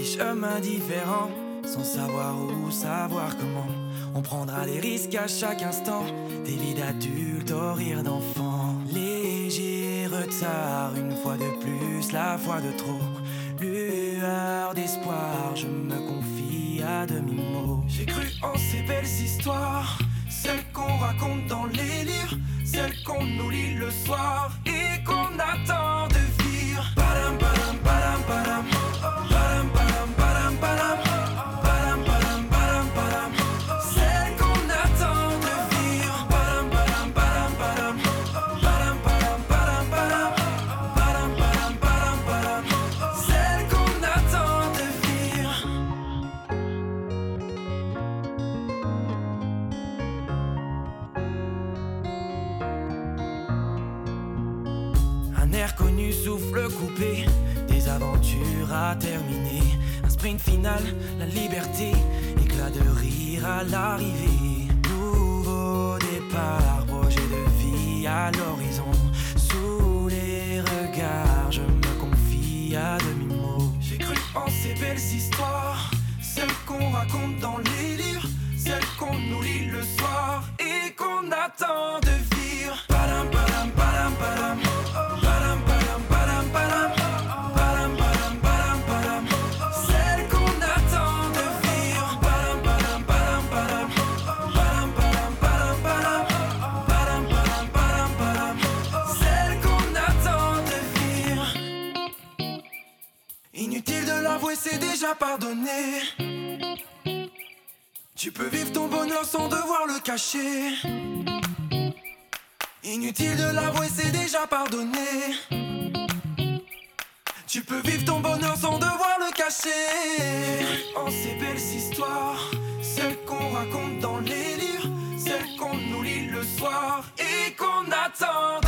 chemins différents, sans savoir où, savoir comment. On prendra les risques à chaque instant, des vies d'adultes au rire d'enfants. Léger retard, une fois de plus, la fois de trop. Lueur d'espoir, je me confie à demi-mot. J'ai cru en ces belles histoires, celles qu'on raconte dans les livres, celles qu'on nous lit le soir et qu'on attend de vivre. Padam, padam, padam, padam. Padam, padam, padam, padam. Padam, padam, padam, padam. Celles qu'on attend de vivre. Padam, padam, padam, padam. Padam, padam, padam, padam. Padam, padam, padam, padam. Celles qu'on attend de vivre. Un air connu, souffle coupé, des aventures à terminer. Un sprint final, la liberté, éclat de rire à l'arrivée. Nouveau départ, projet de vie à l'horizon. Sous les regards, je me confie à demi-mot. J'ai cru en ces belles histoires, celles qu'on raconte dans les livres, celles qu'on nous lit le soir et qu'on attend de vivre. Padam, padam, padam, padam. Padam, padam, padam, padam. Padam, padam, padam, padam. Celles qu'on attend de vivre. Padam, padam, padam, padam. Padam, padam, padam, padam. Padam, padam, padam, padam. Celles qu'on attend de vivre. Inutile de l'avouer, c'est déjà pardonné. Tu peux vivre ton bonheur sans devoir le cacher. Inutile de l'avouer, c'est déjà pardonné. Tu peux vivre ton bonheur sans devoir le cacher. En ces belles histoires, celles qu'on raconte dans les livres, celles qu'on nous lit le soir et qu'on attend